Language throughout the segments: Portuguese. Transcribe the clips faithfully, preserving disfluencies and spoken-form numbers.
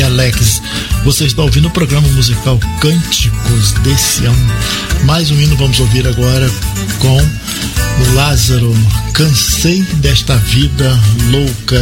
Alex. Você está ouvindo o programa musical Cânticos de Sião. Mais um hino vamos ouvir agora com o Lázaro. Cansei desta vida louca.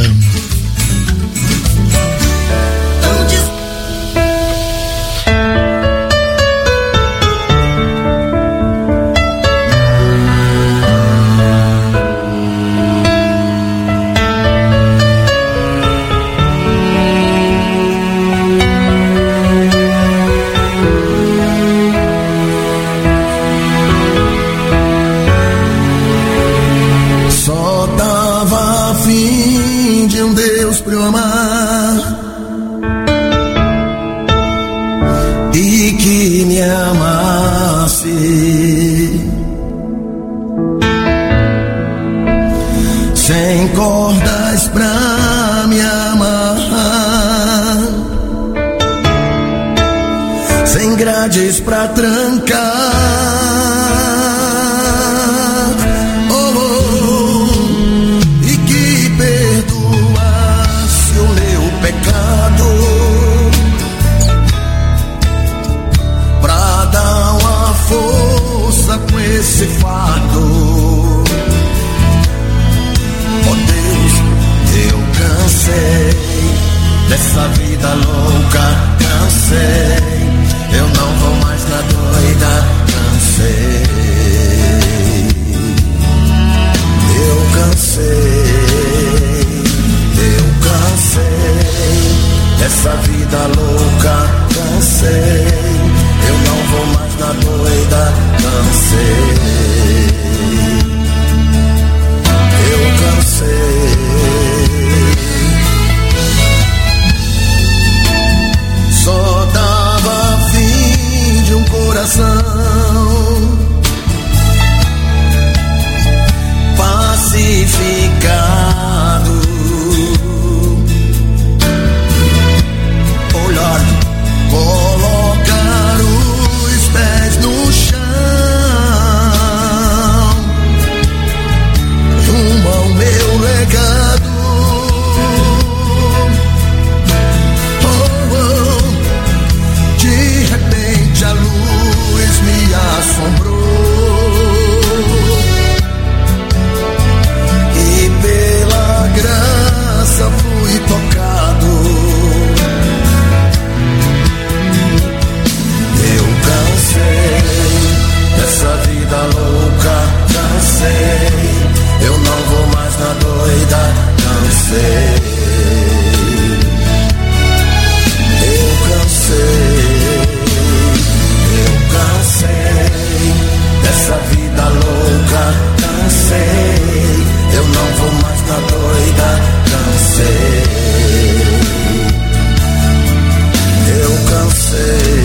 Sem cordas pra me amarrar, sem grades pra trancar, oh, oh, e que perdoasse o meu pecado, pra dar uma força com esse fardo. Cansei dessa vida louca, cansei, eu não vou mais na doida, cansei, eu cansei, eu cansei dessa vida louca, cansei, eu não vou mais na doida, cansei, eu cansei. Só dava fim de um coração pacificado, olhar, colocar os pés no chão, rumo ao meu legado. A luz me assombrou e pela graça fui tocado. Eu cansei dessa vida louca, cansei, eu não vou mais na doida, cansei, eu cansei. Cansei dessa vida louca, cansei, eu não vou mais na doida, cansei, eu cansei.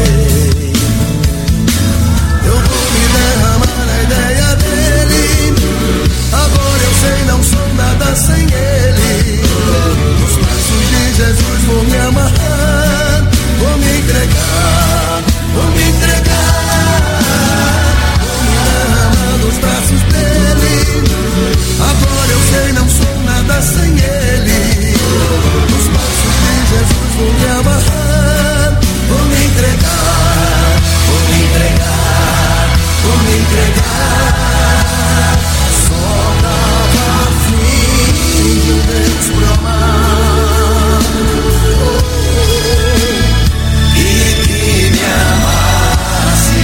Eu vou me derramar na ideia dele, agora eu sei, não sou nada sem ele. Nos passos de Jesus vou me amarrar, vou me entregar, vou me entregar, vou me derramar nos braços dele. Agora eu sei, não sou nada sem ele. Nos passos de Jesus vou me amarrar, vou me entregar, vou me entregar, vou me entregar. Só dava fim de um Deus pro amar, oh, e que me amasse.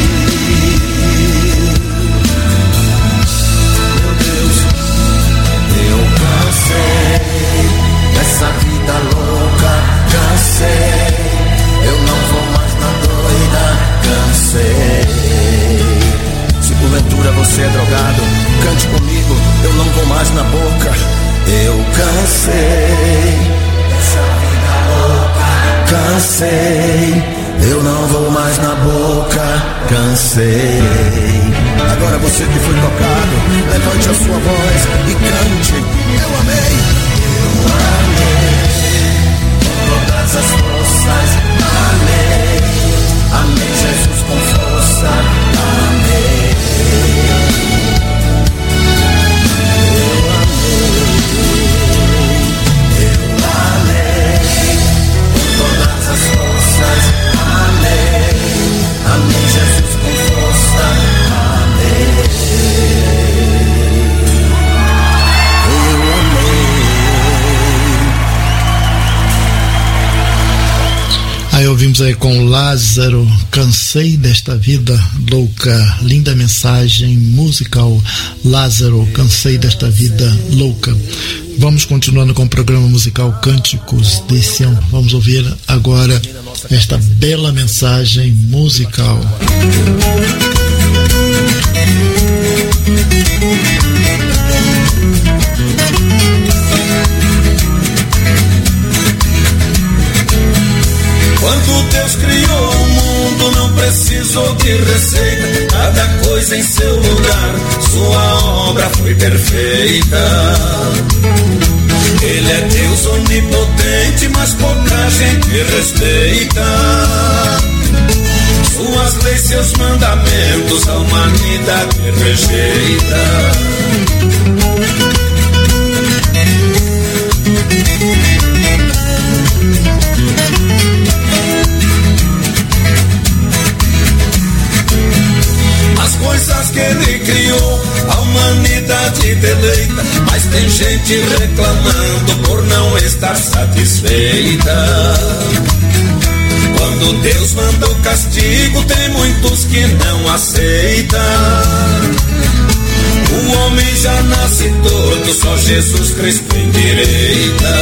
Meu Deus, eu cansei dessa vida louca, cansei, eu não vou mais na doida, cansei. Se porventura você é drogado, cante comigo, eu não vou mais na boca. Eu cansei dessa vida louca, cansei, eu não vou mais na boca, cansei. Agora você que foi tocado, levante a sua voz e cante. Eu amei, eu amei, com todas as forças, amei, amei Jesus com força, amei. Eu amei, eu amei, com todas Aí ouvimos aí com Lázaro, Cansei desta Vida Louca. Linda mensagem musical. Lázaro, Cansei desta Vida Louca. Vamos continuando com o programa musical Cânticos de Sião. Vamos ouvir agora esta bela mensagem musical. Quando Deus criou o mundo, não precisou de receita, cada coisa em seu lugar, sua obra foi perfeita. Ele é Deus onipotente, mas pouca gente respeita. Suas leis, seus mandamentos, a humanidade rejeita. As coisas que ele criou, a humanidade deleita, mas tem gente reclamando por não estar satisfeita. Quando Deus mandou castigo, tem muitos que não aceitam. O homem já nasce todo, só Jesus Cristo endireita.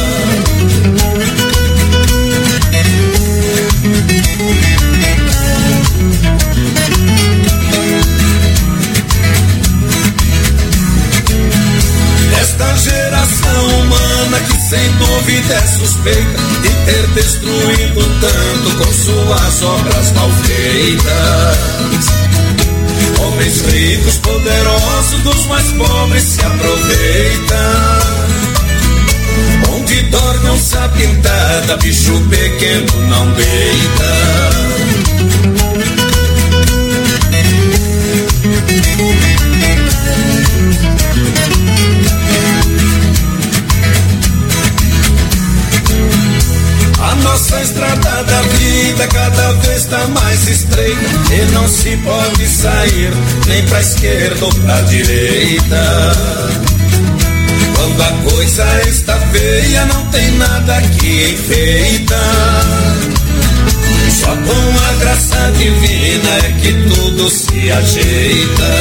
Esta geração humana que sem dúvida é suspeita de ter destruído tanto com suas obras mal feitas. Homens ricos, poderosos, dos mais pobres se aproveitam. Onde dorme onça pintada, bicho pequeno não deita. A nossa estrada da vida cada vez está mais estreita e não se pode sair nem pra esquerda ou pra direita. Quando a coisa está feia, não tem nada que enfeita. Só com a graça divina é que tudo se ajeita.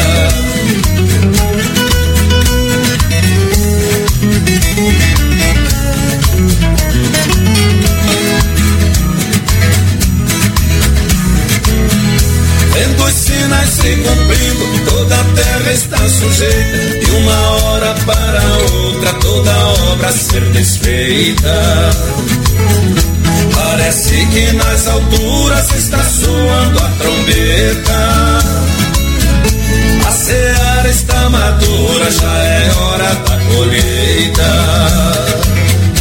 Vendo os sinais se cumprindo, toda a terra está sujeita. De uma hora para outra, toda obra a ser desfeita. Parece que nas alturas está soando a trombeta. A seara está madura, já é hora da colheita.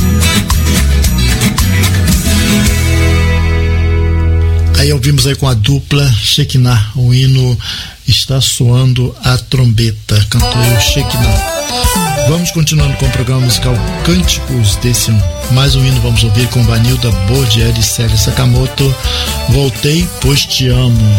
Aí ouvimos aí com a dupla Shekinah, o hino Está Soando a Trombeta, cantou aí o Shekinah. Vamos continuando com o programa musical Cânticos de Sião. Mais um hino vamos ouvir com Vanilda Bordier e Célia Sakamoto, Voltei, Pois Te Amo.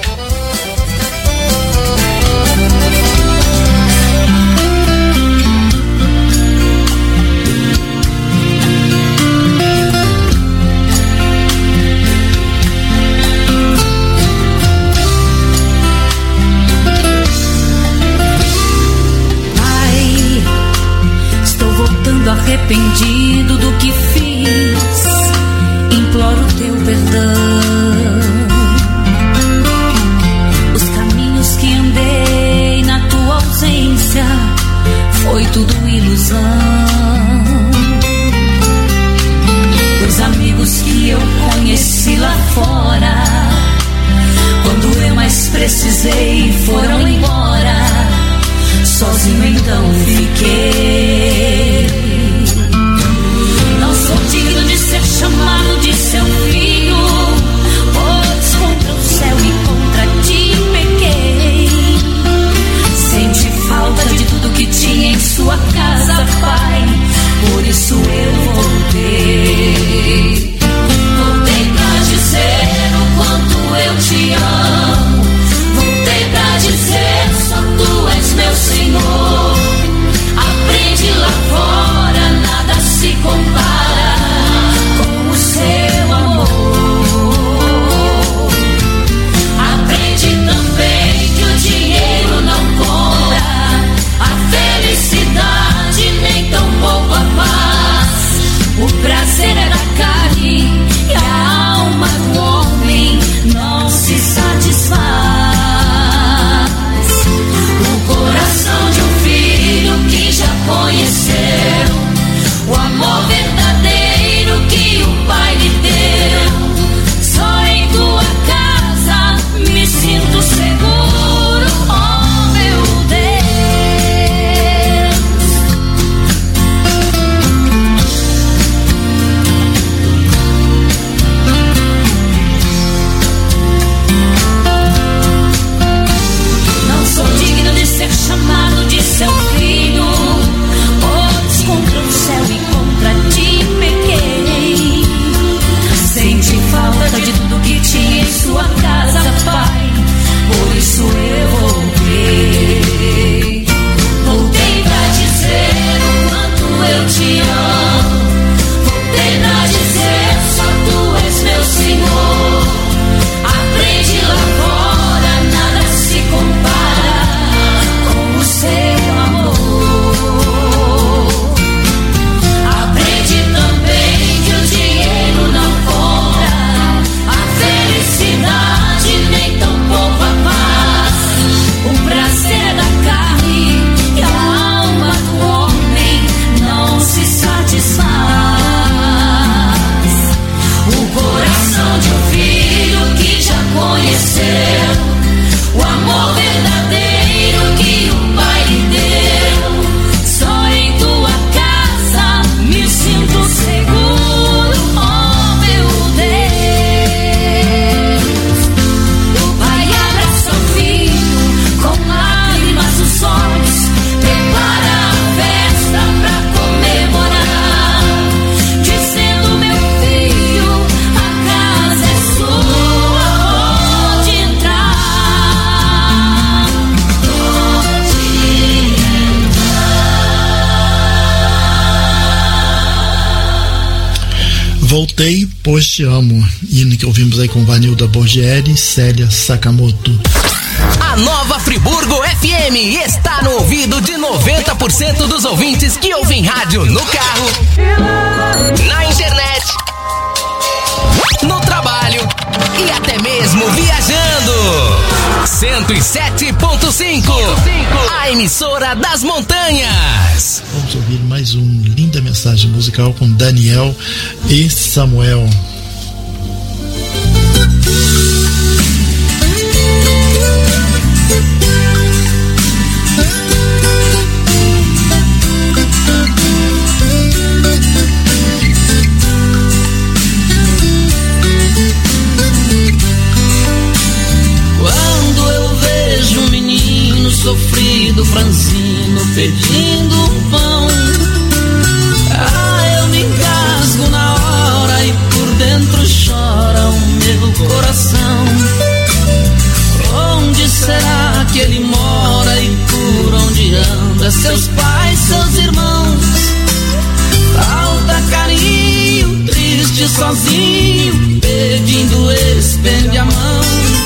Arrependido do que fiz, imploro teu perdão. Os caminhos que andei na tua ausência foi tudo ilusão. Os amigos que eu conheci lá fora, quando eu mais precisei, foram embora. Sozinho então fiquei. Não sou digno de ser chamado de seu filho, pois contra o céu e contra ti pequei. Senti falta de tudo que tinha em sua casa, Pai, por isso eu voltei. Voltei pra dizer o quanto eu te amo, voltei pra dizer Voltei, pois te amo. Hino que ouvimos aí com Vanilda Borgieri e Célia Sakamoto. A Nova Friburgo F M está no ouvido de noventa por cento dos ouvintes que ouvem rádio no carro, na internet, no trabalho e até mesmo viajando. cento e sete ponto cinco, a emissora das montanhas. Vamos ouvir mais uma linda mensagem musical com Daniel e Samuel. Sofrido, franzino, pedindo um pão. Ah, eu me engasgo na hora e por dentro chora o meu coração. Onde será que ele mora e por onde anda? Seus pais, seus irmãos. Falta carinho, triste, sozinho, pedindo estende a mão.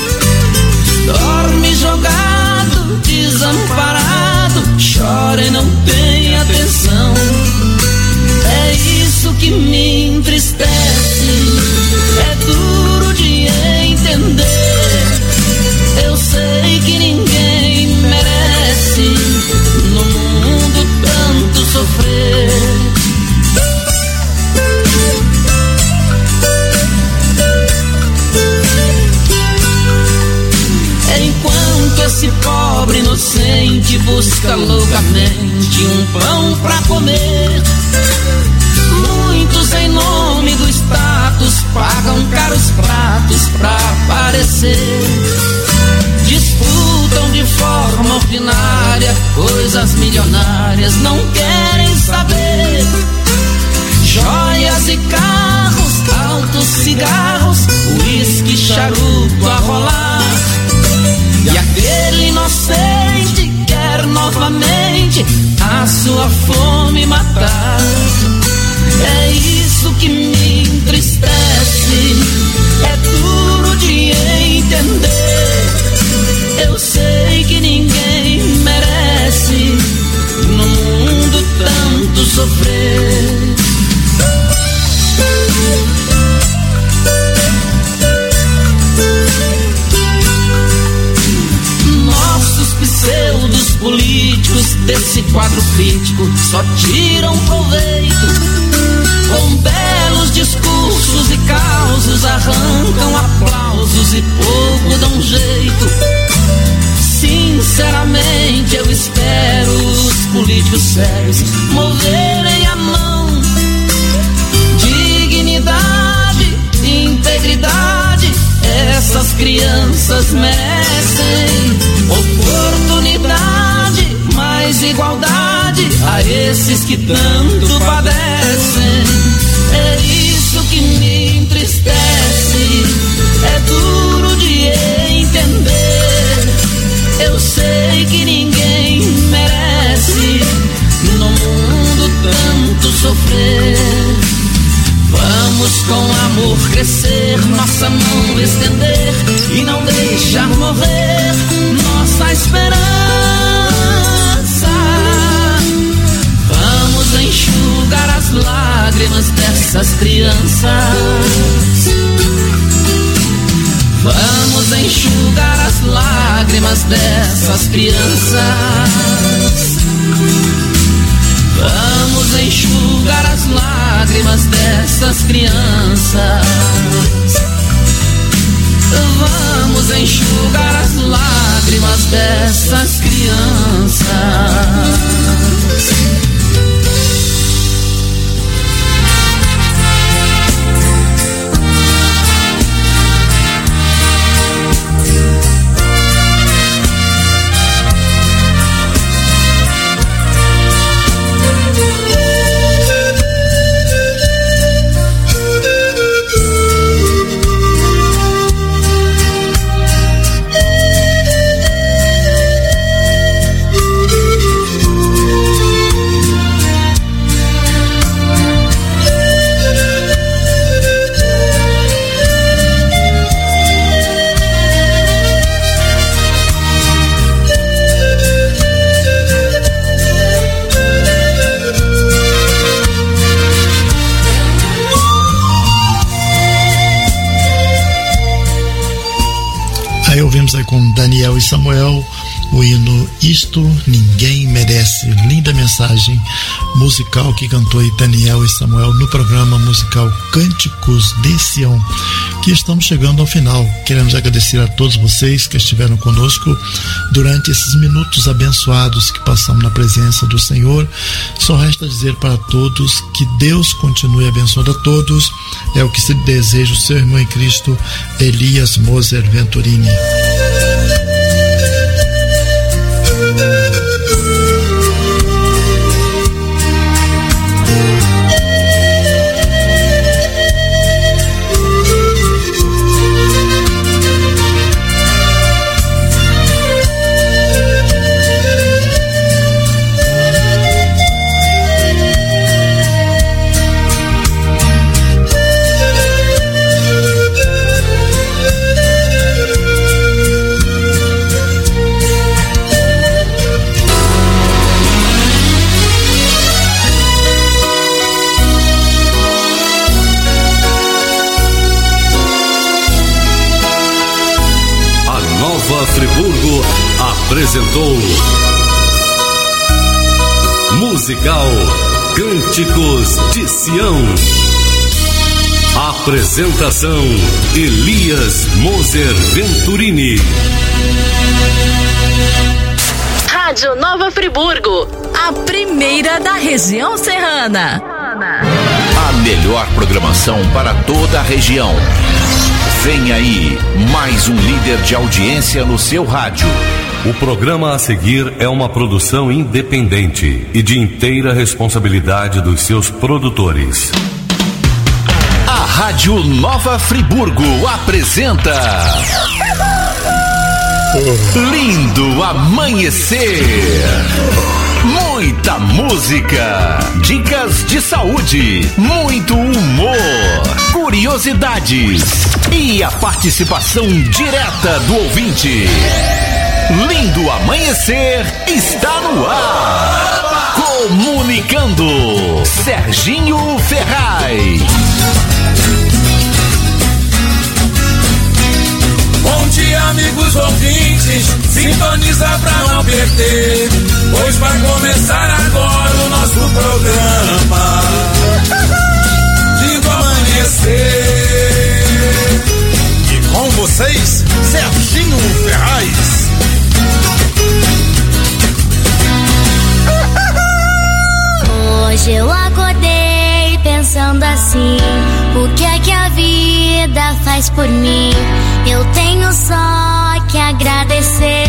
Dorme jogado, desamparado, chora e não tem atenção. É isso que me entristece, é duro de entender. Eu sei que ninguém merece no mundo tanto sofrer. Enquanto esse pobre inocente busca loucamente um pão pra comer, muitos em nome do status pagam caros pratos pra aparecer. Disputam de forma ordinária coisas milionárias, não querem saber. Joias e carros, altos cigarros, uísque, charuto a rolar. E aquele inocente quer novamente a sua fome matar. É isso que me entristece, é duro de entender. Eu sei que ninguém merece no mundo tanto sofrer. Pseudos políticos desse quadro crítico só tiram proveito. Com belos discursos e causos arrancam aplausos e pouco dão jeito. Sinceramente eu espero os políticos sérios moverem a mão. Dignidade, integridade, essas crianças merecem. Oportunidade, mais igualdade a esses que tanto padecem. É isso que me entristece, é duro de entender. Eu sei que ninguém merece no mundo tanto sofrer. Vamos com amor crescer, nossa mão estender e não deixar morrer nossa esperança. Vamos enxugar as lágrimas dessas crianças. Vamos enxugar as lágrimas dessas crianças. Vamos enxugar as lágrimas dessas crianças. Vamos enxugar as lágrimas dessas crianças. Aí ouvimos aí com Daniel e Samuel o hino Isto Ninguém Merece. Linda mensagem musical que cantou aí Daniel e Samuel no programa musical Cânticos de Sião, que estamos chegando ao final. Queremos agradecer a todos vocês que estiveram conosco durante esses minutos abençoados que passamos na presença do Senhor. Só resta dizer para todos que Deus continue abençoando a todos. É o que se deseja o seu irmão em Cristo, Elias Moser Venturini. Friburgo apresentou Musical Cânticos de Sião. Apresentação Elias Moser Venturini. Rádio Nova Friburgo, a primeira da região serrana. A melhor programação para toda a região. Vem aí, mais um líder de audiência no seu rádio. O programa a seguir é uma produção independente e de inteira responsabilidade dos seus produtores. A Rádio Nova Friburgo apresenta Lindo Amanhecer. Muita música, dicas de saúde, muito humor, curiosidades e a participação direta do ouvinte. Lindo Amanhecer está no ar. Comunicando, Serginho Ferraz. Bom dia, amigos ouvintes, sintoniza pra não perder, pois vai começar agora o nosso programa Lindo Amanhecer. E com vocês, Serginho Ferraz. Hoje eu acordei pensando assim: o que é que a vida faz por mim? Eu tenho só que agradecer.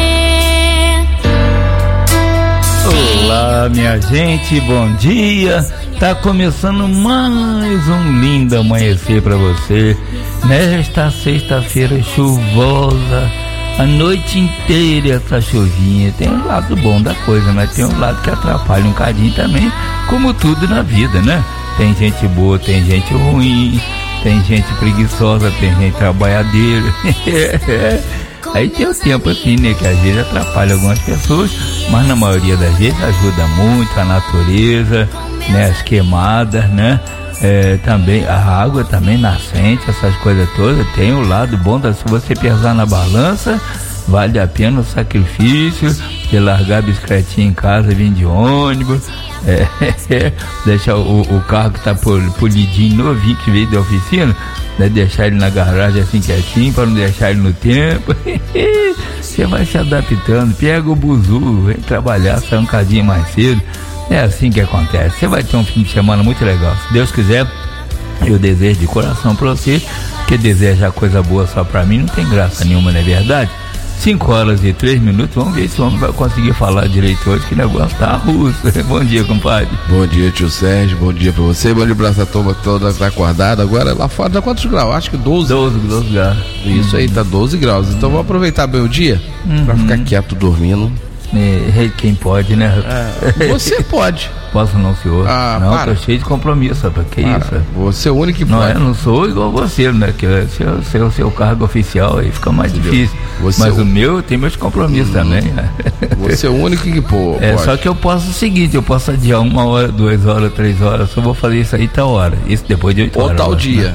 Olá, minha gente, bom dia. Tá começando mais um lindo amanhecer pra você nesta sexta-feira chuvosa. A noite inteira essa chuvinha. Tem um lado bom da coisa, mas tem um lado que atrapalha um cadinho também, como tudo na vida, né? Tem gente boa, tem gente ruim, tem gente preguiçosa, tem gente trabalhadeira. Aí tem o tempo assim, né, que às vezes atrapalha algumas pessoas, mas na maioria das vezes ajuda muito a natureza, né, as queimadas, né, é, também a água também nascente, essas coisas todas. Tem o lado bom da, se você pesar na balança, vale a pena o sacrifício de largar a bicicletinha em casa e vir de ônibus, é, é, deixar o, o carro que tá polidinho, novinho, que veio da oficina, né, deixar ele na garagem assim quietinho, para não deixar ele no tempo. Você vai se adaptando, pega o buzu, vem trabalhar, sai um cadinho mais cedo. É assim que acontece. Você vai ter um fim de semana muito legal. Se Deus quiser, eu desejo de coração pra você, que deseja coisa boa só pra mim, não tem graça nenhuma, não é verdade? cinco horas e três minutos, vamos ver se o homem vai conseguir falar direito hoje, que o negócio tá russo. Bom dia, compadre. Bom dia, tio Sérgio, bom dia pra você, bom dia pra essa turma toda que tá acordada. Agora lá fora tá quantos graus? Acho que doze. doze, doze graus. Isso aí, tá doze graus. Então vamos aproveitar bem o dia, uhum, pra ficar quieto dormindo. É, quem pode, né? É, você pode. Posso não, senhor? Ah, não, para. Tô cheio de compromisso, rapaz. Que para. isso? Você é o único que não pode. Não é, não sou igual você, né? Que é seu, seu, seu cargo oficial aí fica mais Entendeu? difícil. Você Mas é o meu tem meus compromissos hum, também. Você é o único que pô, é, pode. Só que eu posso o seguinte, eu posso adiar uma hora, duas horas, três horas, só vou fazer isso aí tal hora. Isso depois de oito Ou horas. tal dia. Né?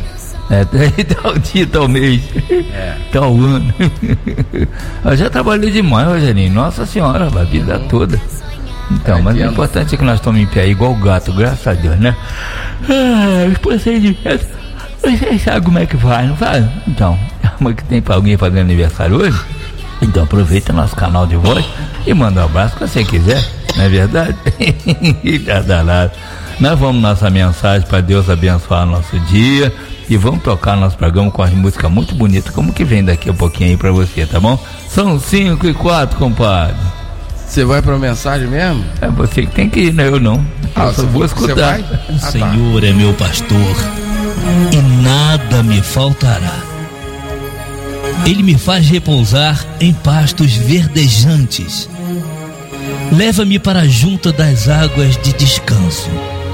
É, tal dia, tal mês, é. tal ano. Eu já trabalhei demais, Rogerinho. Nossa Senhora, a vida toda. Então, é, mas o importante é que nós estamos em pé igual gato, graças a Deus, né? Ah, os procedimentos. Vocês sabem como é que faz, não faz? Então, como que tem pra alguém fazendo aniversário hoje? Então aproveita nosso canal de voz e manda um abraço que você quiser, não é verdade? Tá danado. Nós vamos nossa mensagem para Deus abençoar nosso dia e vamos tocar nosso programa com as músicas muito bonitas, como que vem daqui a pouquinho aí pra você, tá bom? São cinco e quatro, compadre. Você vai pra mensagem mesmo? É você que tem que ir, né? Eu não. Eu ah, só vou escutar. O ah, Senhor tá. é meu pastor e nada me faltará. Ele me faz repousar em pastos verdejantes. Leva-me para junto das águas de descanso.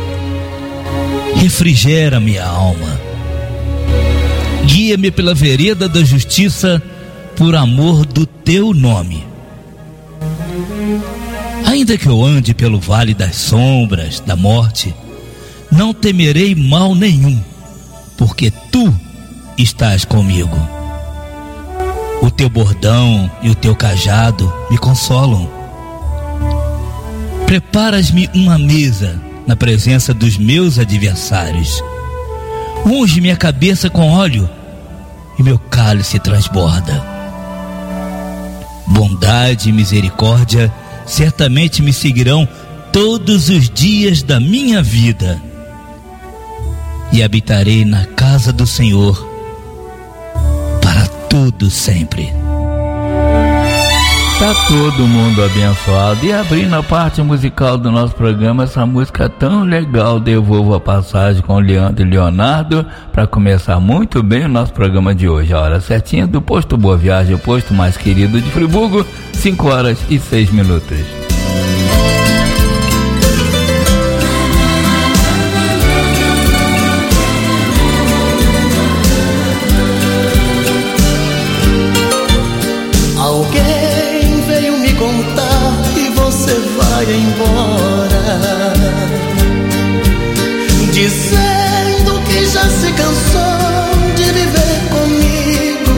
Refrigera minha alma. Guia-me pela vereda da justiça por amor do teu nome. Ainda que eu ande pelo vale das sombras da morte, não temerei mal nenhum, porque tu estás comigo. O teu bordão e o teu cajado me consolam. Preparas-me uma mesa na presença dos meus adversários. Unge minha cabeça com óleo e meu cálice transborda. Bondade e misericórdia certamente me seguirão todos os dias da minha vida, e habitarei na casa do Senhor para todo sempre. Tá todo mundo abençoado. E abrindo a parte musical do nosso programa, essa música tão legal, Devolvo a Passagem, com Leandro e Leonardo, para começar muito bem o nosso programa de hoje. A hora certinha do Posto Boa Viagem, o posto mais querido de Friburgo, cinco horas e seis minutos. Alguém veio me contar que você vai embora, dizendo que já se cansou de viver comigo.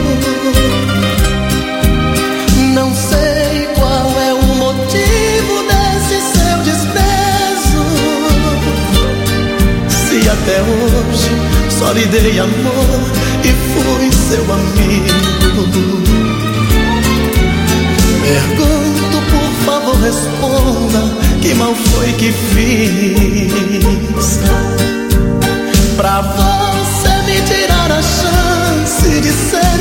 Não sei qual é o motivo desse seu desprezo, se até hoje só lhe dei amor e fui seu amigo. Pergunto, por favor, responda, que mal foi que fiz pra você me tirar a chance de ser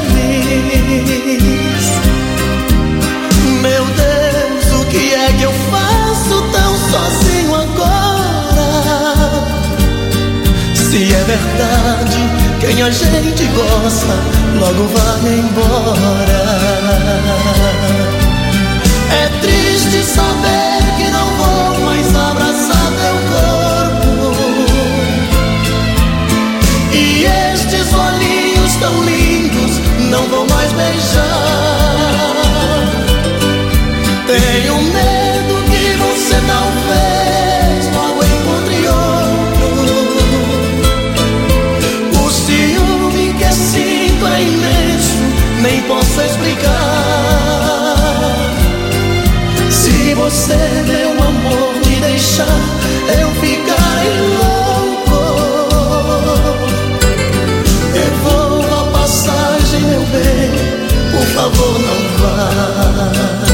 feliz. Meu Deus, o que é que eu faço tão sozinho agora? Se é verdade, quem a gente gosta logo vai embora. É triste saber que não vou mais abraçar teu corpo, e estes olhinhos tão lindos não vou mais beijar. Tenho medo que você talvez logo encontre outro. O ciúme que sinto é imenso, nem posso explicar. Se você, meu amor, me deixar, eu ficarei louco. Devolva a passagem, meu bem, por favor, não vá.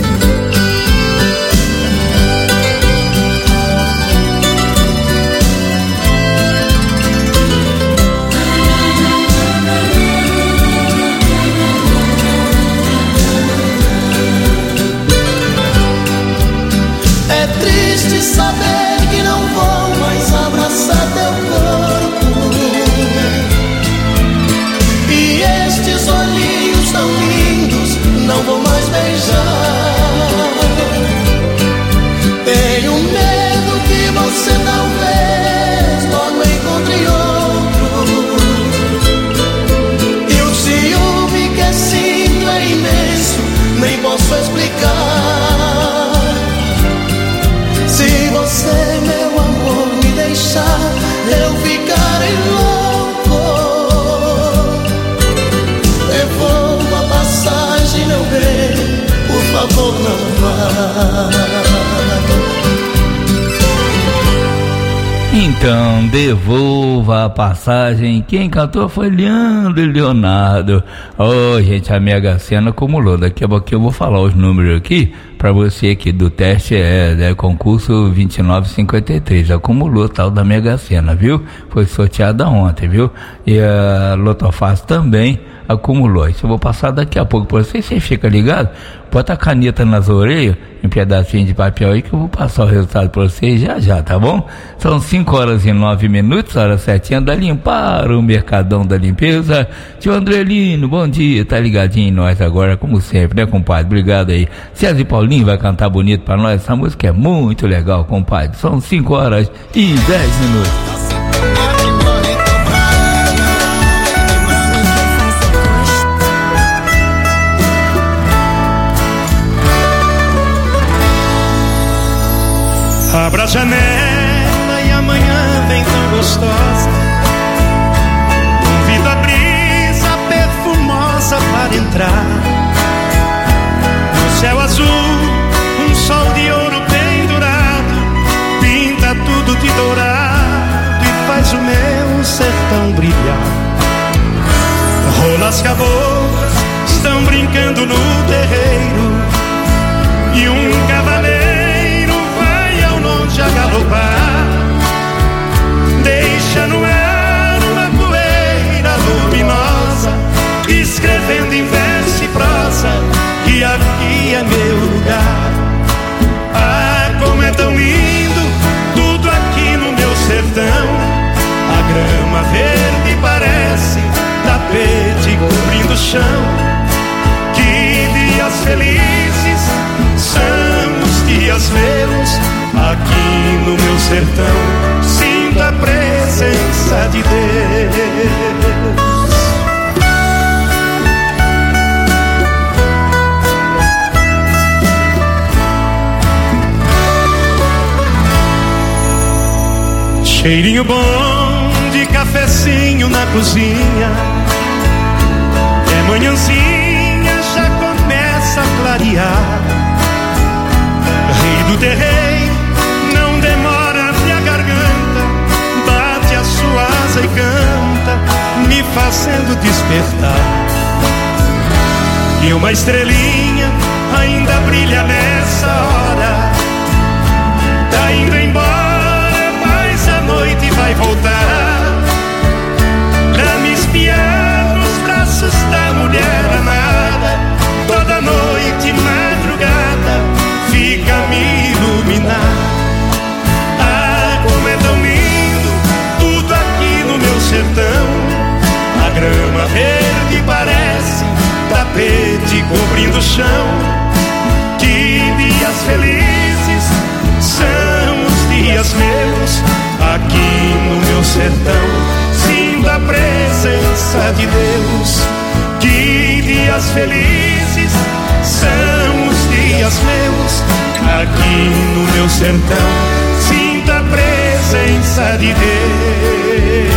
É triste saber que não vou mais abraçar teu corpo, e estes olhinhos tão lindos não vou mais devolva a passagem. Quem cantou foi Leandro e Leonardo. Oh, gente, a Mega Sena acumulou. Daqui a pouquinho eu vou falar os números aqui para você aqui do teste, é, né, concurso vinte e nove cinquenta e três. Acumulou tal da Mega Sena, viu? Foi sorteada ontem, viu? E a Lotofácil também acumulou. Isso eu vou passar daqui a pouco para você. Você fica ligado? Bota a caneta nas orelhas, um pedacinho de papel aí que eu vou passar o resultado para vocês já já, tá bom? São cinco horas e nove minutos, hora certinha da Limpar, o Mercadão da Limpeza. Tio Andrelino, bom dia, tá ligadinho em nós agora, como sempre, né, compadre? Obrigado aí. César e Paulinho vai cantar bonito para nós, essa música é muito legal, compadre. São cinco horas e dez minutos. Abra a janela e amanhã vem tão gostosa. Convido a brisa perfumosa para entrar. No céu azul, um sol de ouro pendurado pinta tudo de dourado e faz o meu sertão brilhar. Rolas caboclas estão brincando no terreiro e um cavaleiro a galopar, deixa no ar uma poeira luminosa, escrevendo em verso e prosa, que aqui é meu lugar. Ah, como é tão lindo tudo aqui no meu sertão. A grama verde parece tapete cobrindo o chão. Que dias felizes são os dias meus. Aqui no meu sertão sinto a presença de Deus. Cheirinho bom de cafezinho na cozinha. É manhãzinha, já começa a clarear. Rei do terreiro não demora minha garganta, bate a sua asa e canta, me fazendo despertar. E uma estrelinha ainda brilha nessa hora. Tá indo embora, mas a noite vai voltar pra me espiar nos braços da mulher amada. Toda noite, madrugada, fica a me iluminar. Como é tão lindo tudo aqui no meu sertão. A grama verde parece tapete cobrindo o chão. Que dias felizes são os dias meus. Aqui no meu sertão sinto a presença de Deus. Que dias felizes são os dias meus. Aqui no meu sertão sinto a presença de Deus.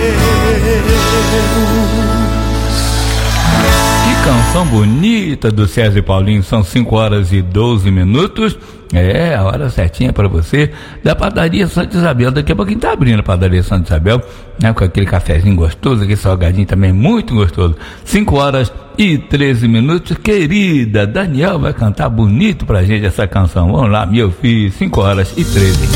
Que canção bonita do César e Paulinho. São cinco horas e doze minutos. É, a hora certinha para você da padaria Santa Isabel. Daqui a pouquinho tá abrindo a padaria Santa Isabel, né, com aquele cafezinho gostoso, aquele salgadinho também muito gostoso. cinco horas e treze minutos. Querida, Daniel vai cantar bonito pra gente essa canção. Vamos lá, meu filho. cinco horas e treze.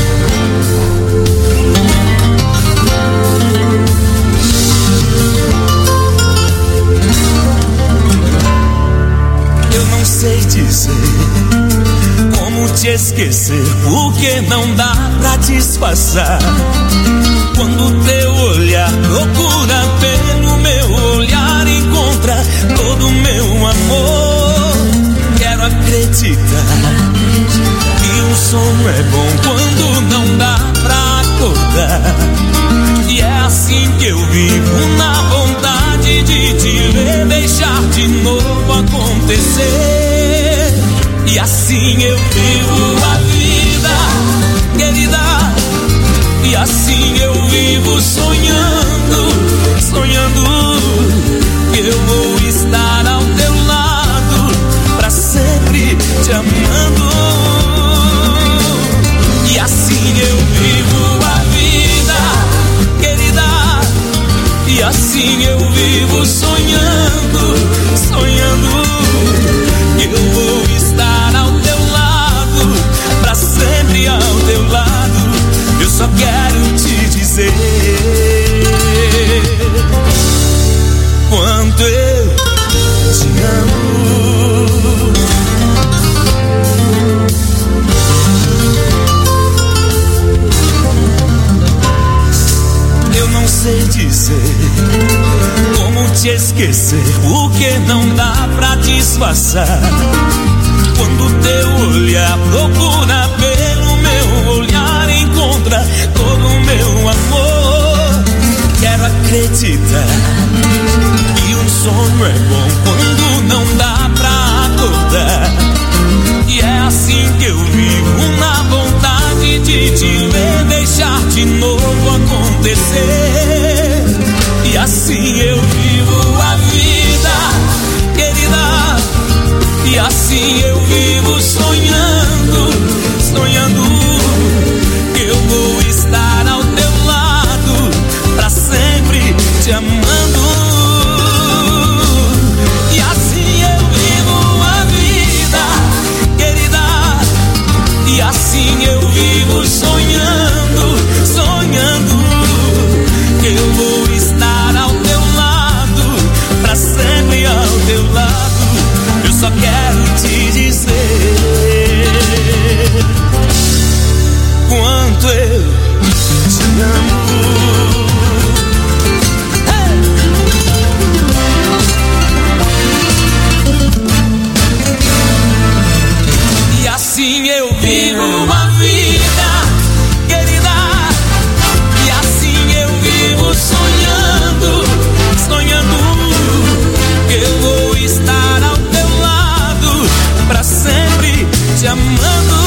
Eu não sei dizer como te esquecer, porque não dá pra disfarçar. Quando teu olhar procura pelo meu olhar, encontra todo o meu amor. Quero acreditar que o sono é bom quando não dá pra acordar. E é assim que eu vivo, na vontade de te ver, deixar de novo acontecer. E assim eu vivo a vida, querida. E assim eu vivo sonhando, sonhando que eu vou estar ao teu lado, pra sempre te amando. E assim eu vivo a vida, assim eu vivo sonhando, sonhando que eu vou estar ao teu lado, pra sempre ao teu lado. Eu só quero te dizer quanto eu te amo. Eu não sei dizer como te esquecer, porque não dá pra disfarçar. Quando teu olhar procura pelo meu olhar, encontra todo o meu amor. Quero acreditar que um sonho é bom quando não dá pra acordar. E é assim que eu vivo, na vontade de te ver, deixar de novo acontecer. E assim eu vivo a vida, querida. E assim eu vivo sonhando, sonhando que eu vou estar ao teu lado, pra sempre te amando. E assim eu vivo a vida, querida. E assim eu vivo sonhando, sonhando que eu vou estar ao teu lado, pra sempre ao teu lado. Eu só quero te dizer quanto eu te amo. E assim eu vivo uma vida, querida. E assim eu vivo sonhando, sonhando que eu vou estar ao teu lado, pra sempre te amando.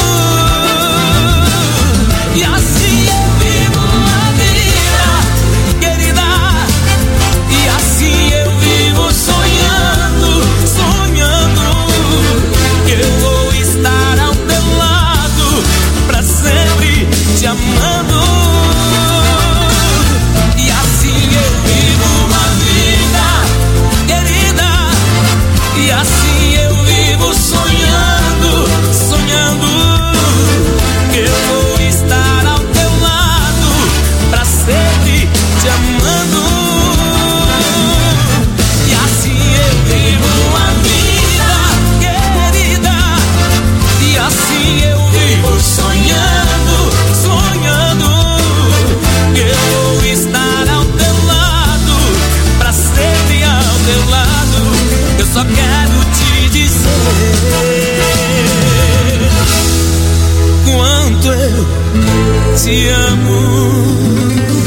E assim eu vivo a vida, querida. E assim eu vivo sonhando, sonhando que eu vou estar ao teu lado, pra sempre te amando. E assim eu vivo uma vida, querida. E assim eu vivo sonhando, sonhando que eu vou estar ao teu lado, pra sempre te amando. E assim eu vivo a vida, querida. E assim eu vivo sonhando, sonhando que eu vou estar ao teu lado, pra sempre ao teu lado. Eu só quero te dizer quanto eu te amo.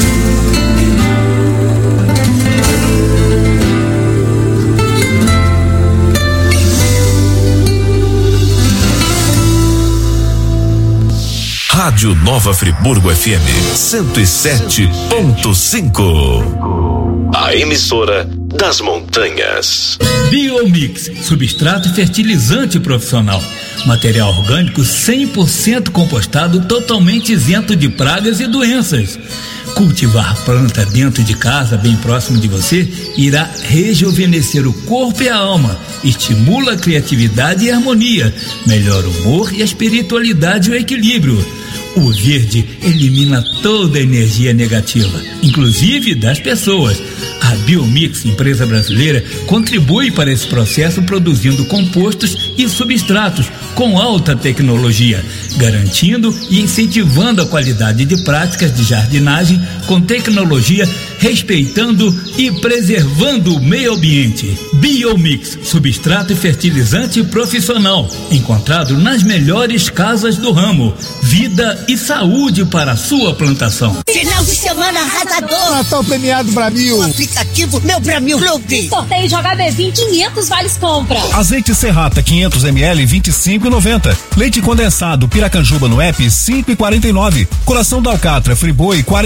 Rádio Nova Friburgo F M cento e sete ponto cinco. A emissora das montanhas. Biomix, substrato e fertilizante profissional. Material orgânico cem por cento compostado, totalmente isento de pragas e doenças. Cultivar planta dentro de casa, bem próximo de você, irá rejuvenescer o corpo e a alma, estimula a criatividade e a harmonia, melhora o humor e a espiritualidade e o equilíbrio. O verde elimina toda a energia negativa, inclusive das pessoas. A Biomix, empresa brasileira, contribui para esse processo produzindo compostos e substratos com alta tecnologia, garantindo e incentivando a qualidade de práticas de jardinagem com tecnologia, respeitando e preservando o meio ambiente. Biomix, substrato e fertilizante profissional, encontrado nas melhores casas do ramo. Vida e saúde para a sua plantação. Final de semana arrasador. Natal premiado Bramil. Aplicativo Meu Bramil Clube. Sorteio de H B vinte, quinhentos vales compra. Azeite Serrata quinhentos mililitros, vinte e cinco reais e noventa centavos. Leite condensado Piracanjuba no app, cinco reais e quarenta e nove centavos. Coração da Alcatra Friboi, quarenta e um reais e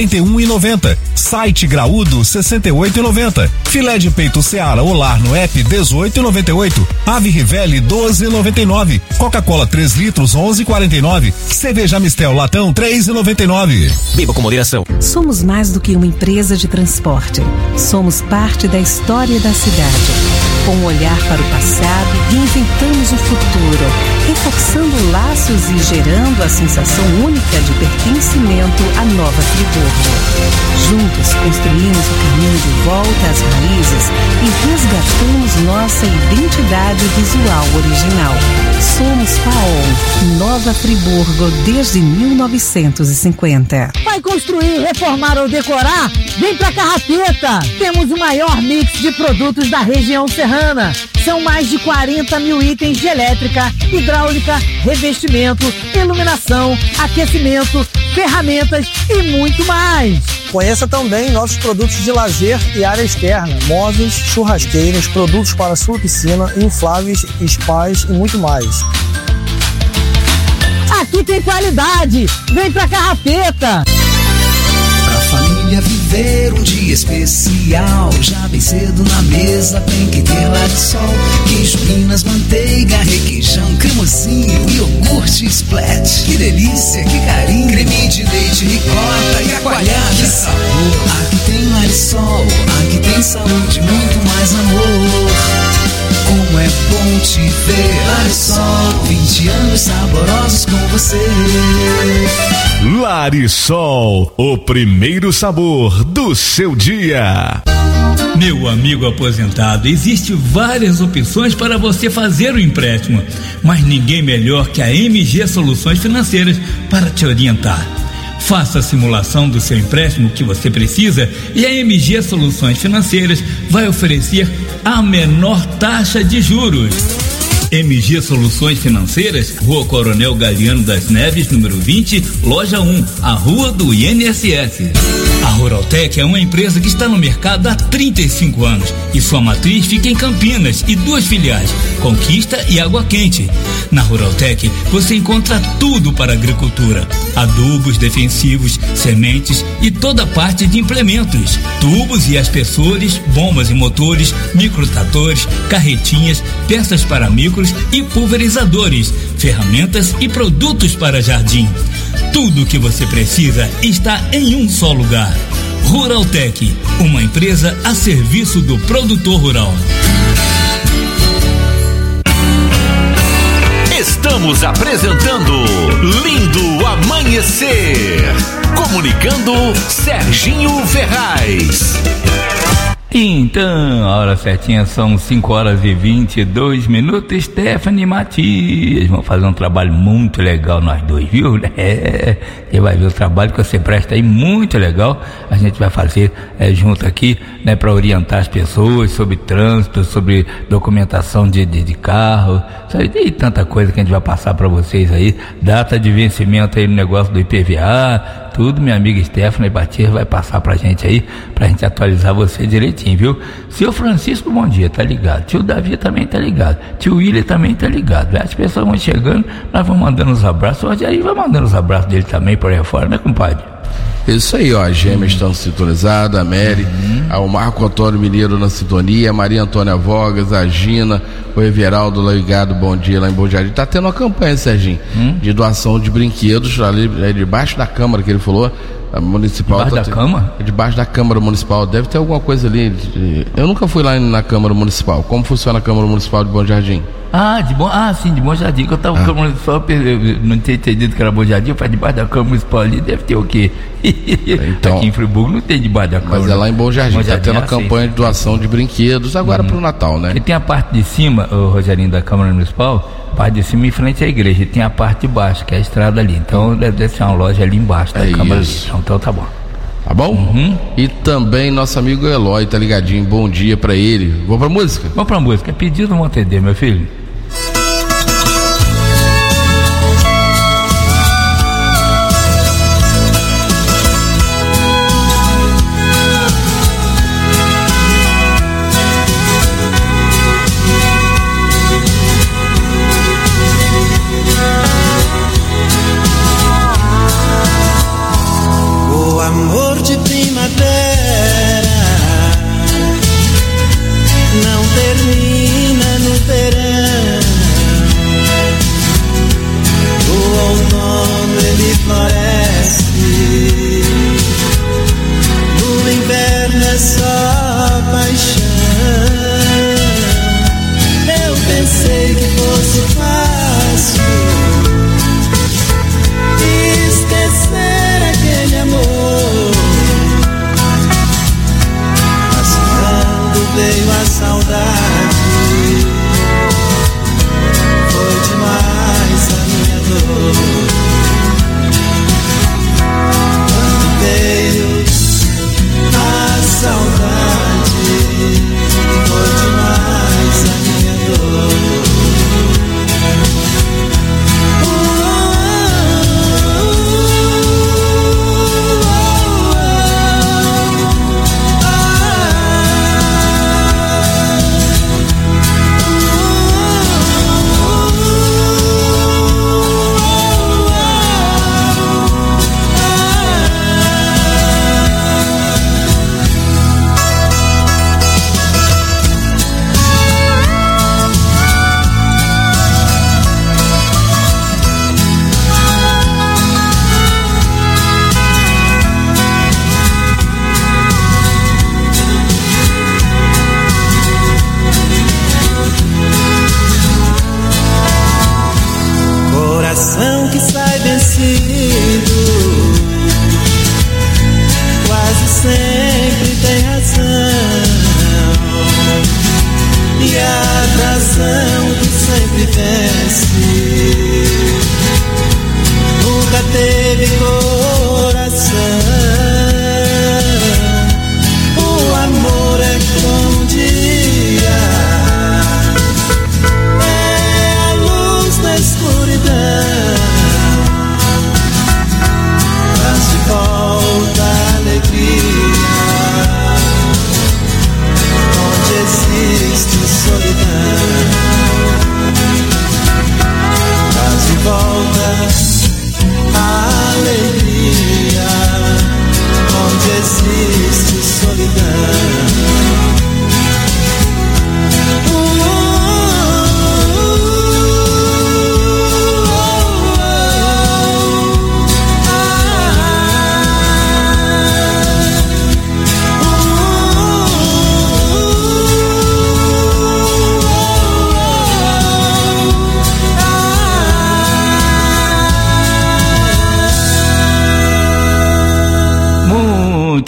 noventa. Site graúdo sessenta e oito e noventa. Filé de peito Seara Olar no app dezoito e noventa e oito. Ave Rivelli doze e noventa e nove. Coca-Cola três litros onze e quarenta e nove. Cerveja Mistel Latão três e noventa e nove. Beba com moderação. Somos mais do que uma empresa de transporte. Somos parte da história da cidade. Com um olhar para o passado, reinventamos o futuro, reforçando laços e gerando a sensação única de pertencimento à Nova Friburgo. Juntos construímos o caminho de volta às raízes e resgatamos nossa identidade visual original. Somos Faon, Nova Friburgo desde mil novecentos e cinquenta. Vai construir, reformar ou decorar? Vem pra Carrapeta! Temos o maior mix de produtos da região serrana. São mais de quarenta mil itens de elétrica, hidráulica, revestimento, iluminação, aquecimento, ferramentas e muito mais. Conheça também nossos produtos de lazer e área externa, móveis, churrasqueiras, produtos para sua piscina, infláveis, spas e muito mais. Aqui tem qualidade! Vem pra Carrapeta! Pra família viver um dia especial, já bem cedo na mesa tem que ter Larisol. Queijo, minas, manteiga, requeijão, cremosinho, iogurte splat. Que delícia, que carinho, creme de leite, ricota e a coalhada. Que sabor, aqui tem Larisol, aqui tem saúde, muito mais amor. Como é bom te ver, Larisol, vinte anos saborosos com você. Larisol, o primeiro sabor do seu dia. Meu amigo aposentado, existem várias opções para você fazer o empréstimo, mas ninguém melhor que a M G Soluções Financeiras para te orientar. Faça a simulação do seu empréstimo que você precisa e a M G Soluções Financeiras vai oferecer a menor taxa de juros. M G Soluções Financeiras, Rua Coronel Galiano das Neves, número vinte, loja um, a Rua do I N S S. A Ruraltec é uma empresa que está no mercado há trinta e cinco anos e sua matriz fica em Campinas e duas filiais, Conquista e Água Quente. Na Ruraltec você encontra tudo para a agricultura: adubos, defensivos, sementes e toda a parte de implementos, tubos e aspersores, bombas e motores, microtratores, carretinhas, peças para micros e pulverizadores, ferramentas e produtos para jardim. Tudo o que você precisa está em um só lugar. Ruraltec, uma empresa a serviço do produtor rural. Estamos apresentando Lindo Amanhecer. Comunicando Serginho Ferraz. Então, a hora certinha são cinco horas e vinte e dois minutos. Stephanie e Matias vão fazer um trabalho muito legal, nós dois, viu? É, você vai ver o trabalho que você presta aí, muito legal. A gente vai fazer é, junto aqui, né, para orientar as pessoas sobre trânsito, sobre documentação de, de, de carro, e tanta coisa que a gente vai passar para vocês aí. Data de vencimento aí no negócio do I P V A, tudo. Minha amiga Stephanie Batias vai passar pra gente aí, pra gente atualizar você direitinho, viu? Seu Francisco, bom dia, tá ligado? Tio Davi também tá ligado. Tio William também tá ligado. As pessoas vão chegando, nós vamos mandando os abraços. Hoje aí vai mandando os abraços dele também por aí fora, né, compadre? Isso aí, ó, as gêmeas estão sintonizadas, a Mary, uhum. o Marco Antônio Mineiro na sintonia, a Maria Antônia Vogas, a Gina, o Everaldo ligado, bom dia lá em Bom Jardim. Tá tendo uma campanha, Serginho, hum? de doação de brinquedos ali é debaixo da Câmara, que ele falou, a municipal. Debaixo tá da te... Câmara? É debaixo da Câmara Municipal, deve ter alguma coisa ali. De... Eu nunca fui lá na Câmara Municipal. Como funciona a Câmara Municipal de Bom Jardim? Ah, de bom, ah, sim, de Bom Jardim, que eu tava ah. só, não tinha entendido que era Bom Jardim, faz debaixo da Câmara Municipal ali, deve ter o quê? Então, aqui em Friburgo não tem debaixo da Câmara. Mas é lá em Bom Jardim, Bom Jardim tá tendo a campanha de doação de brinquedos agora uhum. pro Natal, né? E tem a parte de cima, o Rogerinho, da Câmara Municipal, a parte de cima em frente à igreja, e tem a parte de baixo, que é a estrada ali, então deve ser uma loja ali embaixo da é Câmara isso. ali, então tá bom. Tá bom? Uhum. E também nosso amigo Eloy, tá ligadinho, bom dia pra ele. Vamos pra música? Vamos pra música, é pedido, vamos atender, meu filho. O amor de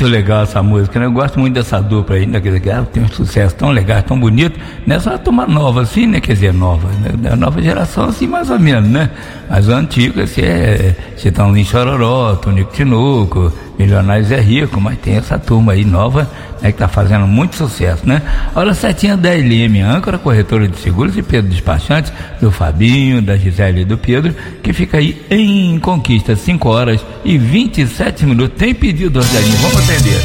muito legal essa música, né? Eu gosto muito dessa dupla aí, né? Quer dizer, ah, tem um sucesso tão legal, tão bonito. Não é só tomar nova assim, né? Quer dizer, nova, né? A nova geração assim, mais ou menos, né? Mas o antigo, assim, é Chitãozinho Chororó, Tonico Tinoco, Milionários é Rico, mas tem essa turma aí nova, né? Que tá fazendo muito sucesso, né? Olha, setinha da L M, âncora, corretora de seguros e Pedro Despachante, do Fabinho, da Gisele e do Pedro, que fica aí em Conquista, cinco horas e vinte e sete minutos. Tem pedido, Rogerinho, vamos atender.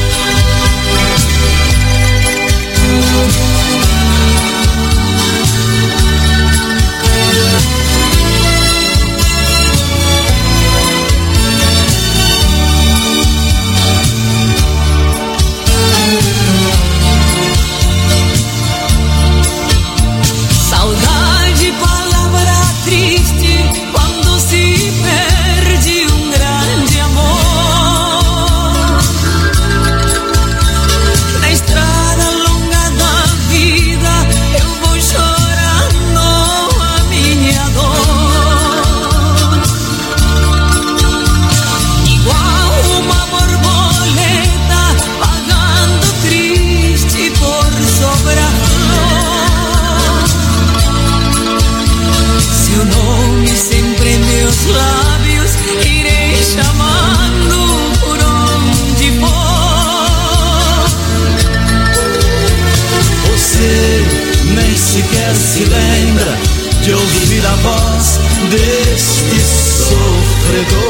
Se lembra de ouvir a voz deste sofredor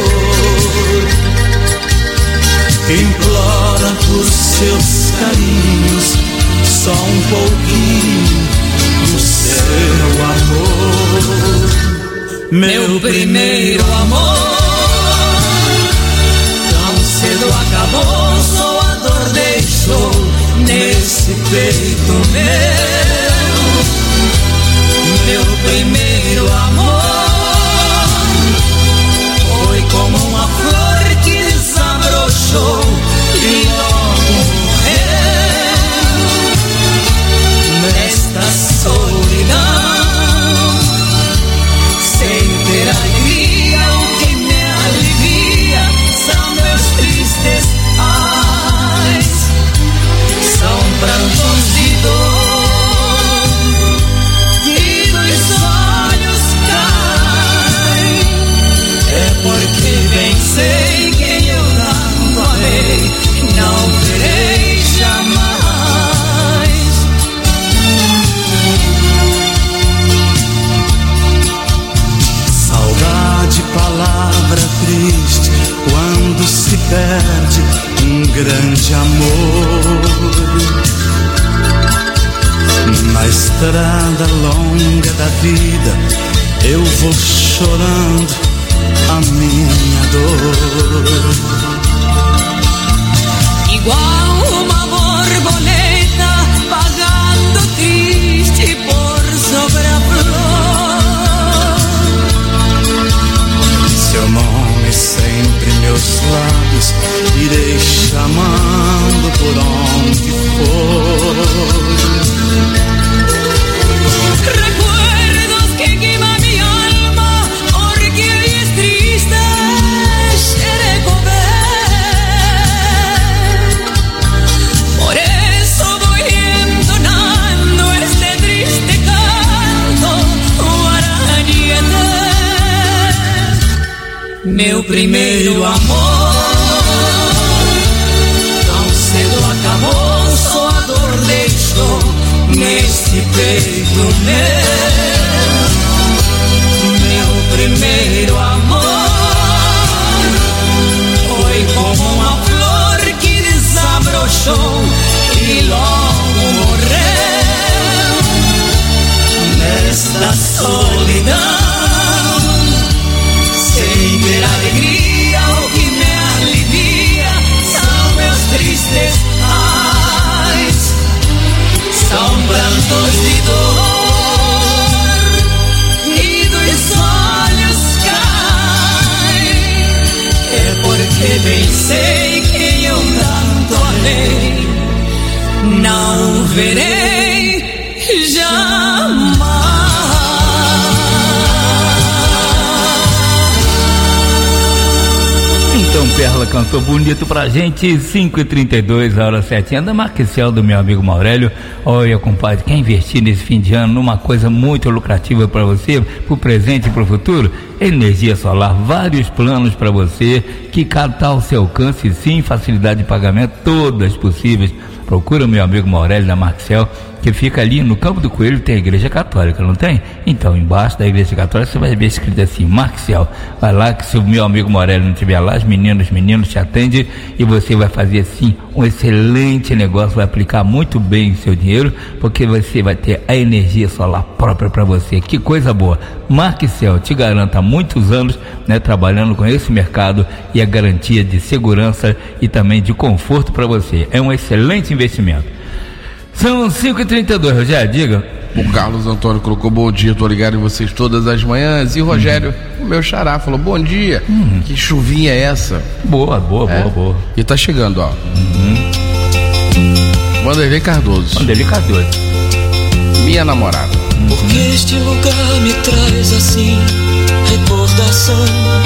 que implora por seus carinhos só um pouquinho do seu amor. Meu primeiro amor tão cedo acabou, só a dor deixou nesse peito meu. Meu primeiro amor foi como uma flor que desabrochou e logo morreu nesta solidão, sem ter alegria. O que me alivia são meus tristes ais, são prantos de dor. Porque bem sei quem eu tanto amei, não verei jamais. Saudade, palavra triste, quando se perde um grande amor. Na estrada longa da vida eu vou chorando a minha dor, igual uma borboleta vagando triste por sobre a flor. Seu nome sempre em meus lábios irei chamando por onde for. Recuerdos que queimam minha alma, porque es triste recordar. Por eso voy entonando este triste canto guaraníete. Meu primeiro amor tão cedo acabou, só a dor deixou nesse peito meu. Meu primeiro amor foi como uma flor que desabrochou e logo morreu nesta solidão, sem ter alegria. O que me alivia são meus tristes ais, são prantos de dor e dos olhos caem. É porque bem sei quem eu tanto amei, não verei jamais. Então, Perla, ela cantou bonito pra gente. Cinco e trinta e dois, a hora certinha da Marquicel, do meu amigo Maurélio. Olha, compadre, quer investir nesse fim de ano numa coisa muito lucrativa para você, pro presente e pro futuro? Energia solar, vários planos para você, que cada tá ao seu alcance, sim, facilidade de pagamento, todas possíveis. Procura o meu amigo Maurélio da Marquicel, que fica ali no Campo do Coelho, tem a igreja católica, não tem? Então, embaixo da igreja católica você vai ver escrito assim, Marquicel. Vai lá, que se o meu amigo Maurélio não estiver lá, os meninos, os meninos te atendem e você vai fazer assim um excelente negócio, vai aplicar muito bem o seu dinheiro, porque você vai ter a energia solar própria para você. Que coisa boa. Marquicel, te garanto, há muitos anos, né, trabalhando com esse mercado, e a garantia de segurança e também de conforto para você. É um excelente investimento. São cinco e trinta e dois, Rogério, diga. O Carlos Antônio colocou bom dia, tô ligado em vocês todas as manhãs. E o Rogério, uhum. o meu xará, falou bom dia. Uhum. Que chuvinha é essa? Boa, boa, é. boa, boa. E tá chegando, ó. Uhum. Vanderlei Cardoso. Vanderlei Cardoso. Minha namorada. Uhum. Porque este lugar me traz assim recordação.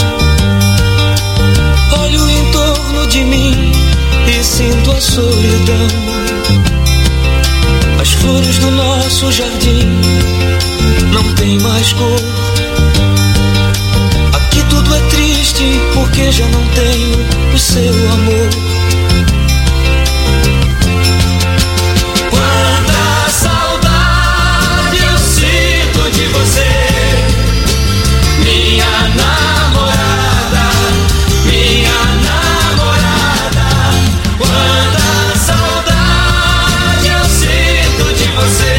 Olho em torno de mim e sinto a solidão. As flores do nosso jardim não tem mais cor. Aqui tudo é triste porque já não tenho o seu amor. Quanta saudade eu sinto de você, minha namorada, minha namorada. Quanta saudade você,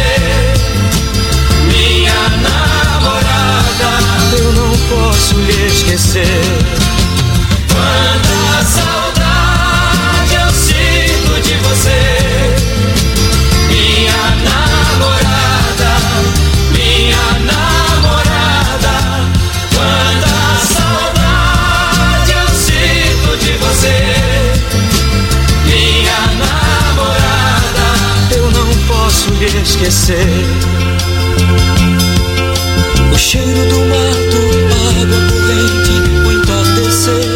minha namorada, eu não posso lhe esquecer. Quanta saudade eu sinto de você, minha namorada, minha namorada. Quanta saudade eu sinto de você, minha namorada, eu não posso lhe esquecer. O cheiro do mato, a água corrente, o entardecer.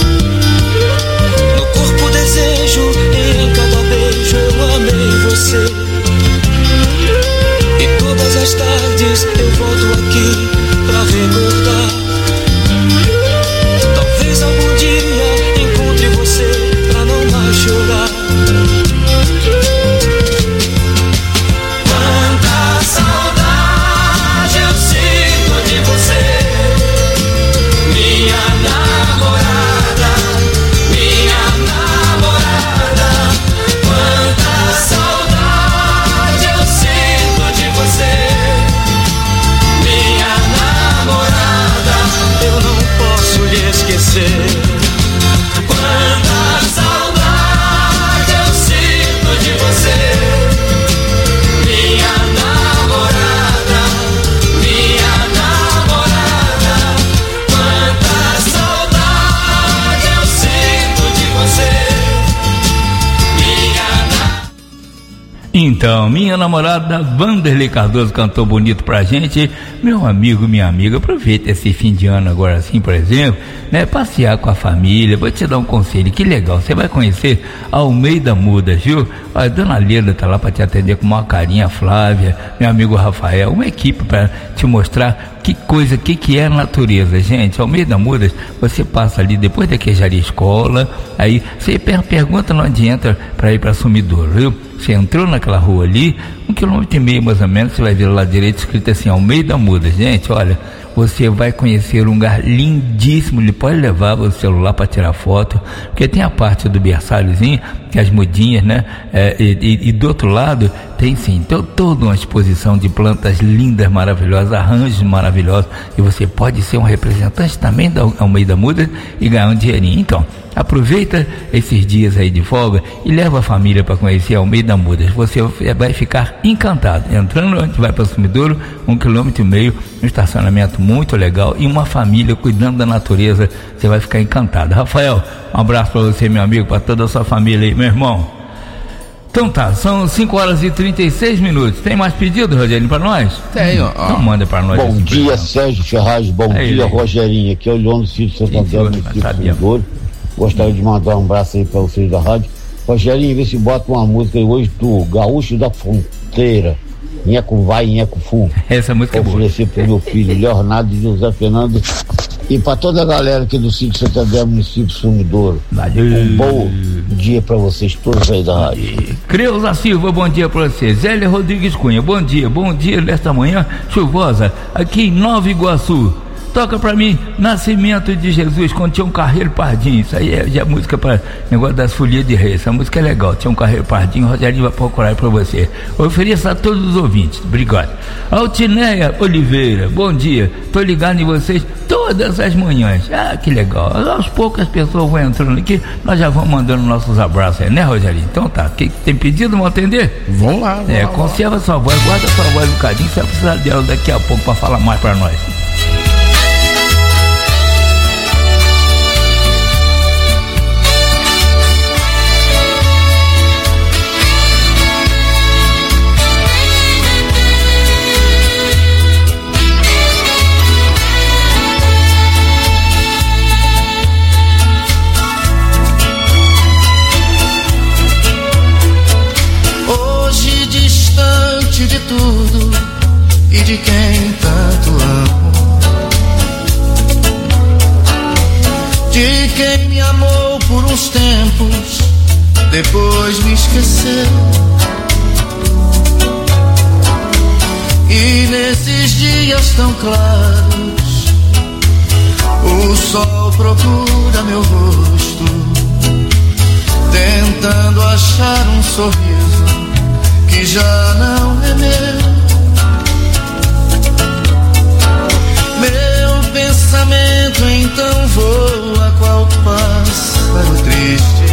No corpo desejo, em cada beijo eu amei você. E todas as tardes eu volto aqui pra recordar. Talvez algum dia encontre você pra não mais chorar. Esquecer. Quanta saudade eu sinto de você, minha namorada, minha namorada. Quanta saudade eu sinto de você, minha namorada. Então, minha namorada Vanderlei Cardoso cantou bonito pra gente. Meu amigo, minha amiga, aproveita esse fim de ano agora assim, por exemplo, né? Passear com a família. Vou te dar um conselho, que legal, você vai conhecer Almeida Mudas, viu? A dona Leda tá lá pra te atender com uma carinha, a Flávia, meu amigo Rafael, uma equipe pra te mostrar que coisa, que que é a natureza, gente. Almeida Mudas, você passa ali depois da Queijaria Escola, aí você per- pergunta onde entra pra ir pra Sumidouro, viu? Você entrou naquela rua ali, um quilômetro e meio mais ou menos, você vai ver lá direito escrito assim, Almeida Mudas. Gente, olha, você vai conhecer um lugar lindíssimo. Ele pode levar o celular para tirar foto, porque tem a parte do berçáliozinho, que é as mudinhas, né? É, e, e, e do outro lado tem sim, to, toda uma exposição de plantas lindas, maravilhosas, arranjos maravilhosos, e você pode ser um representante também da Almeida Mudas e ganhar um dinheirinho. Então, aproveita esses dias aí de folga e leva a família para conhecer a Almeida Mudas. Você vai ficar encantado. Entrando, a gente vai para o Sumidouro, um quilômetro e meio, um estacionamento muito legal e uma família cuidando da natureza. Você vai ficar encantado. Rafael, um abraço para você, meu amigo, para toda a sua família aí, meu irmão. Então tá, são cinco horas e trinta e seis minutos. Tem mais pedido, Rogerinho, para nós? Tem, ó. Então manda para nós. Bom dia, Sérgio Ferraz. Bom dia, Rogerinho. Aqui é o Leandro Cid Santander, no Sumidouro. Gostaria de mandar um abraço aí para vocês da rádio. Rogerinho, vê se bota uma música aí hoje do Gaúcho da Fronteira. Inheco vai, Inheco fu. Essa música é boa. Oferecer pro meu filho Leonardo e José Fernando e para toda a galera aqui do sítio Santander, município Sumidouro. Valeu. Um bom dia para vocês todos aí da rádio. Creuza Silva, bom dia para você. Zélia Rodrigues Cunha, bom dia, bom dia nesta manhã chuvosa aqui em Nova Iguaçu. Toca pra mim Nascimento de Jesus, quando tinha um Carreiro Pardinho. Isso aí é, é música para negócio das folias de rei. Essa música é legal. Tinha um Carreiro Pardinho, o Rogerinho vai procurar aí pra você. Eu ofereço a todos os ouvintes. Obrigado. Altineia Oliveira, bom dia. Tô ligado em vocês todas as manhãs. Ah, que legal. Aos poucos as pessoas vão entrando aqui, nós já vamos mandando nossos abraços aí, né, Rogerinho? Então tá. Que, tem pedido? Vão atender? Vamos lá. Vamos é, lá, conserva lá. Sua voz, guarda sua voz um bocadinho, você vai precisar dela daqui a pouco pra falar mais pra nós. De tudo e de quem tanto amo, de quem me amou por uns tempos, depois me esqueceu. E nesses dias tão claros, o sol procura meu rosto, tentando achar um sorriso que já não é meu. Meu pensamento então voa qual pássaro triste,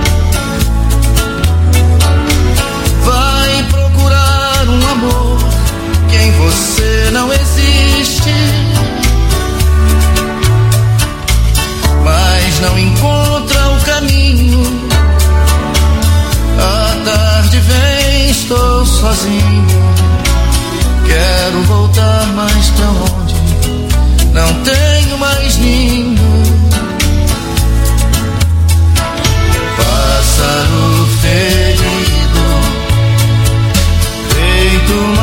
vai procurar um amor que em você não existe, mas não encontra o caminho. A tarde vem, estou sozinho, quero voltar, mas pra onde? Não tenho mais ninho. Pássaro ferido, feito uma